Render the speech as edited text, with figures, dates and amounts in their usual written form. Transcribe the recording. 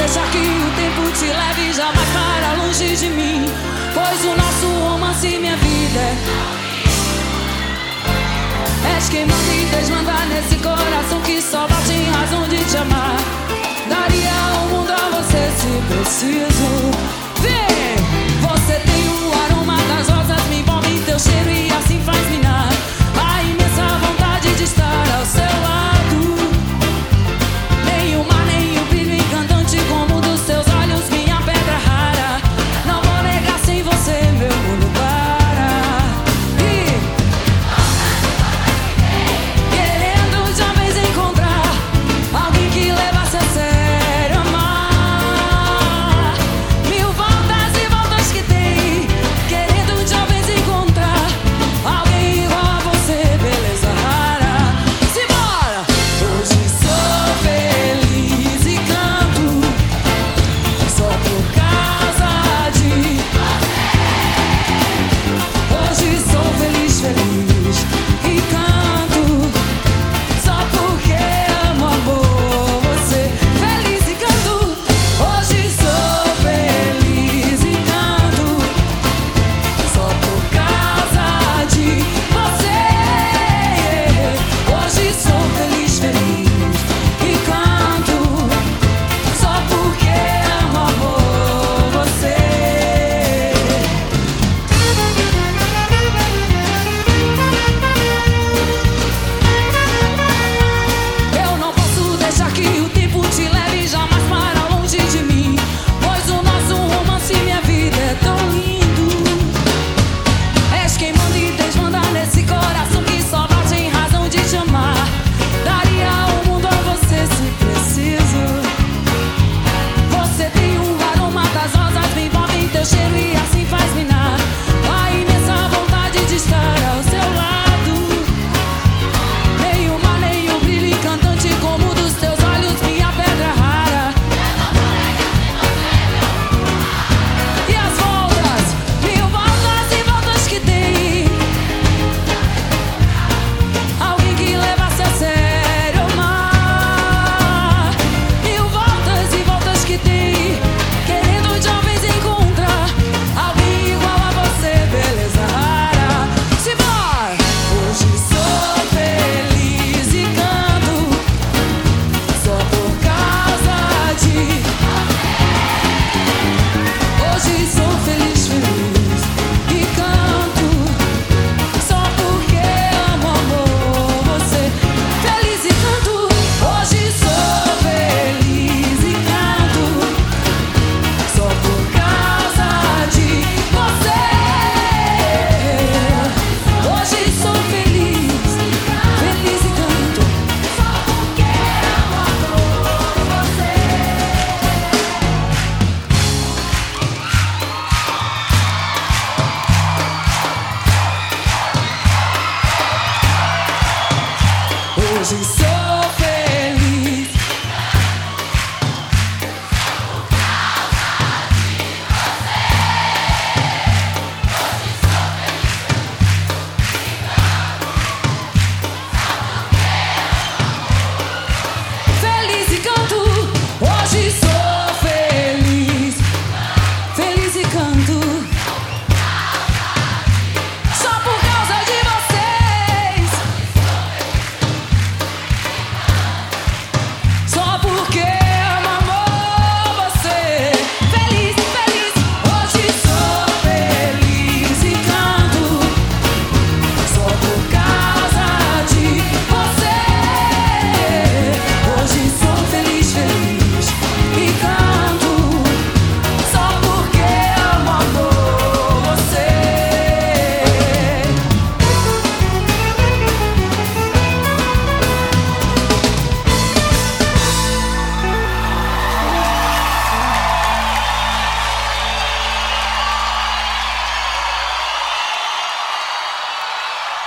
deixa que o tempo te leve jamais para longe de mim, pois o nosso romance, minha vida, és quem manda e desmanda nesse coração que só bate em razão de te amar. Daria o mundo a você se preciso. Vem! Você tem o aroma das rosas, me envolve em teu cheiro e assim faz minar a imensa vontade de estar ao seu lado. Nem o mar, nem o brilho encantante como dos teus olhos, minha pedra rara. Não vou negar, sem você meu mundo para. E querendo de uma vez encontrar alguém que levasse a sério amar. Mil voltas e voltas que tem, querendo de uma vez encontrar alguém igual a você, beleza rara. Simbora! Hoje sou feliz e canto só por causa de você. Hoje sou feliz, feliz e canto só porque amo, amor, você. Feliz e canto. Hoje sou feliz e canto só por causa de você. Hoje sou feliz, feliz e canto só porque amo, amor, você. Eu não posso deixar que o tempo te leve jamais para longe de mim, pois o nosso romance, minha vida, é tão lindo. És quem manda e desmanda nesse coração que só bate em razão de te amar. Daria o mundo a você se preciso. Você tem o aroma das rosas, me envolve em teu cheiro e assim faz minar a imensa vontade de estar ao seu lado. Nem o mar, nem o brilho encantante como o dos teus olhos, minha pedra rara. E as voltas, mil voltas e voltas que tem, alguém que levasse a sério amar. Mil voltas e voltas que tem, querendo de uma vez encontrar alguém igual a você, beleza rara. Simbora! Hoje sou feliz e canto só por causa de você. Hoje sou feliz, feliz e canto só porque amo, amor, você. Feliz e canto. Hoje sou feliz e canto só por causa de você. Hoje sou feliz, feliz e canto só porque amo, amor, você. Hoje sou